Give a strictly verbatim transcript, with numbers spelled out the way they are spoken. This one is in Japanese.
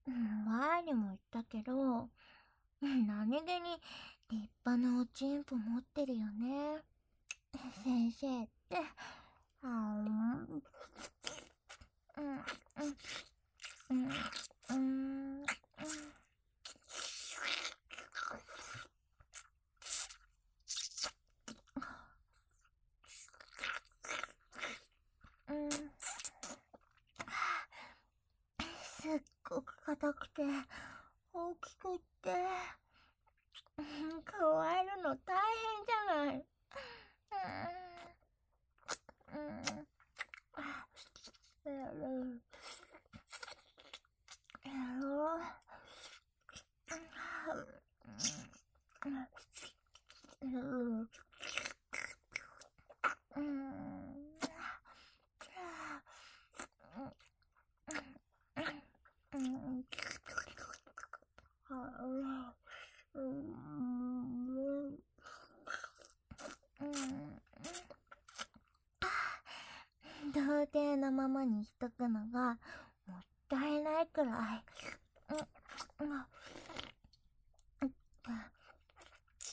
うん、前にも言ったけど、何気に立派なおちんぽ持ってるよね。先生って、あん、うん、うん、うん、うん、うん、すっごく硬くて、大きくって、加えるの大変じゃない。うん、うん、やる、やろう。うん、うん、うん、うん、童貞のままにしとくのがもったいないくらい。うん、うん、